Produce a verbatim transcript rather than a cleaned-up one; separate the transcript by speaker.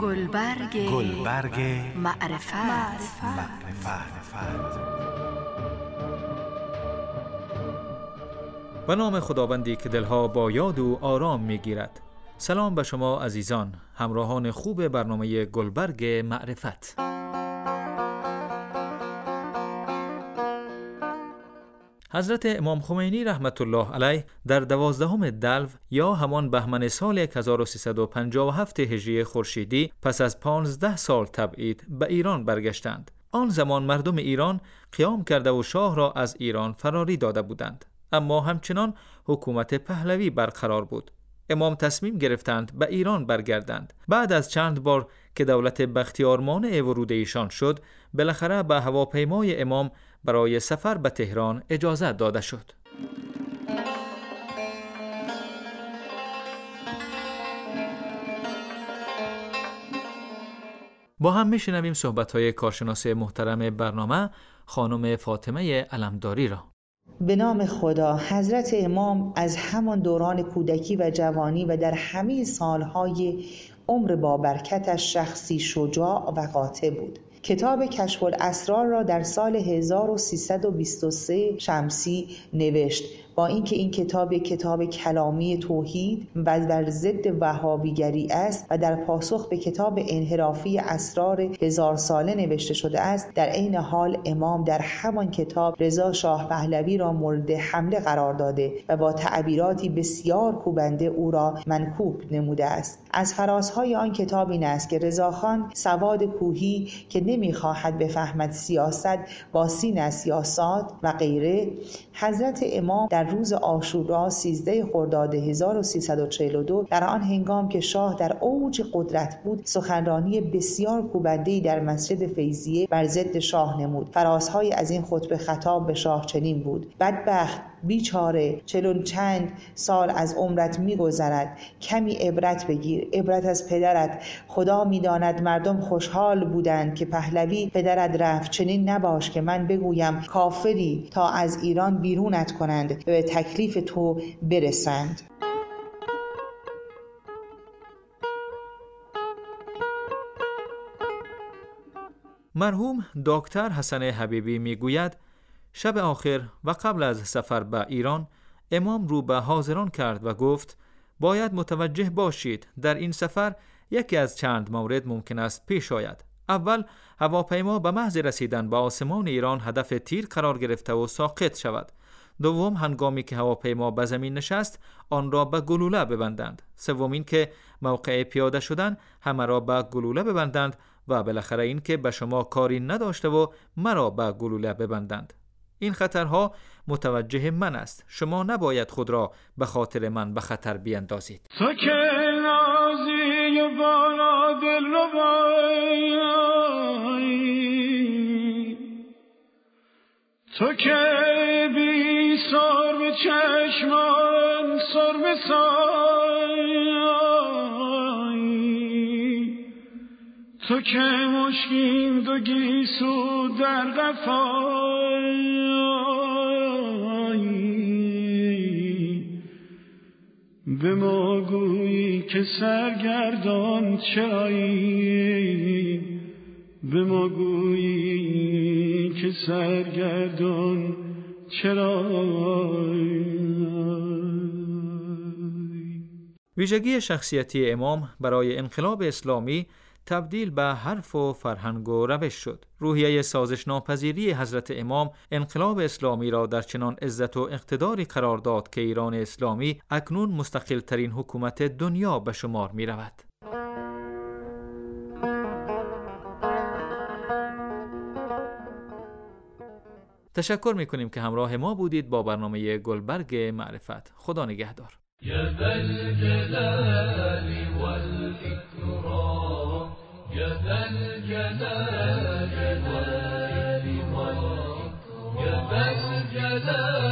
Speaker 1: گلبرگ
Speaker 2: گلبرگ
Speaker 1: معرفت
Speaker 2: معرفت, معرفت.
Speaker 3: به نام خداوندی که دلها با یاد و آرام میگیرد. سلام به شما عزیزان، همراهان خوب برنامه گلبرگ معرفت. حضرت امام خمینی رحمت الله علیه در دوازدهم دلو یا همان بهمن سال هزار و سیصد و پنجاه و هفت هجری خورشیدی پس از پانزده سال تبعید به ایران برگشتند. آن زمان مردم ایران قیام کرده و شاه را از ایران فراری داده بودند، اما همچنان حکومت پهلوی برقرار بود. امام تصمیم گرفتند به ایران برگردند. بعد از چند بار که دولت بختیار مانع ورود ایشان شد، بالاخره به هواپیمای امام برای سفر به تهران اجازه داده شد. با هم میشنویم صحبت‌های کارشناس محترم برنامه خانم فاطمه علمداری را.
Speaker 4: به نام خدا. حضرت امام از همان دوران کودکی و جوانی و در همه سالهای عمر بابرکتش شخصی شجاع و قاطع بود. کتاب کشف الاسرار را در سال هزار و سیصد و بیست و سه شمسی نوشت. با اینکه این کتاب کتاب کلامی توحید و بر ضد وهابیگری است و در پاسخ به کتاب انحرافی اسرار هزار ساله نوشته شده است، در عین حال امام در همان کتاب رضا شاه پهلوی را مورد حمله قرار داده و با تعبیراتی بسیار کوبنده او را منکوب نموده است. از فرازهای آن کتاب این است که رضاخان سواد کوهی که نمیخواهد بفهمد سیاست با سین سیاست و غیره، حضرت امام در روز عاشورا سیزده خرداد هزار و سیصد و چهل و دو در آن هنگام که شاه در اوج قدرت بود، سخنرانی بسیار کوبنده‌ای در مسجد فیضیه بر ضد شاه نمود. فرازهای از این خطبه خطاب به شاه چنین بود: بدبخت، بیچاره، چلون چند سال از عمرت می‌گذرد، کمی عبرت بگیر، عبرت از پدرت. خدا می‌داند مردم خوشحال بودند که پهلوی پدرت رفت. چنین نباش که من بگویم کافری تا از ایران بیرونت کنند و به تکلیف تو برسند.
Speaker 3: مرحوم دکتر حسن حبیبی میگوید شب آخر و قبل از سفر به ایران امام رو به حاضران کرد و گفت باید متوجه باشید در این سفر یکی از چند مورد ممکن است پیش آید. اول، هواپیما به محض رسیدن به آسمان ایران هدف تیر قرار گرفته و ساقط شود. دوم، هنگامی که هواپیما به زمین نشست آن را به گلوله ببندند. سوم، این که موقع پیاده شدن همه را به گلوله ببندند و بالاخره این که به شما کاری نداشته و مرا به گلوله ببندند. این خطرها متوجه من است. شما نباید خود را به خاطر من به خطر بیندازید.
Speaker 5: تو که نازی و بالا دل ربایی، تو که بی سر به چشمان سر به سایی، تو که مشکین دو گیسو در قفایی، به ما گویی که سرگردان چرایی، به ما گویی که سرگردان چرایی.
Speaker 3: ویژگی شخصیتی امام برای انقلاب اسلامی تبدیل به حرف و فرهنگ و روش شد. روحیه سازش ناپذیری حضرت امام انقلاب اسلامی را در چنان عزت و اقتداری قرار داد که ایران اسلامی اکنون مستقل ترین حکومت دنیا به شمار می رود. تشکر می کنیم که همراه ما بودید با برنامه گلبرگ معرفت. خدا نگهدار.
Speaker 6: یا ذا الجلال والإکرام، یا ذا الجلال والإکرام، یا ذا الجلال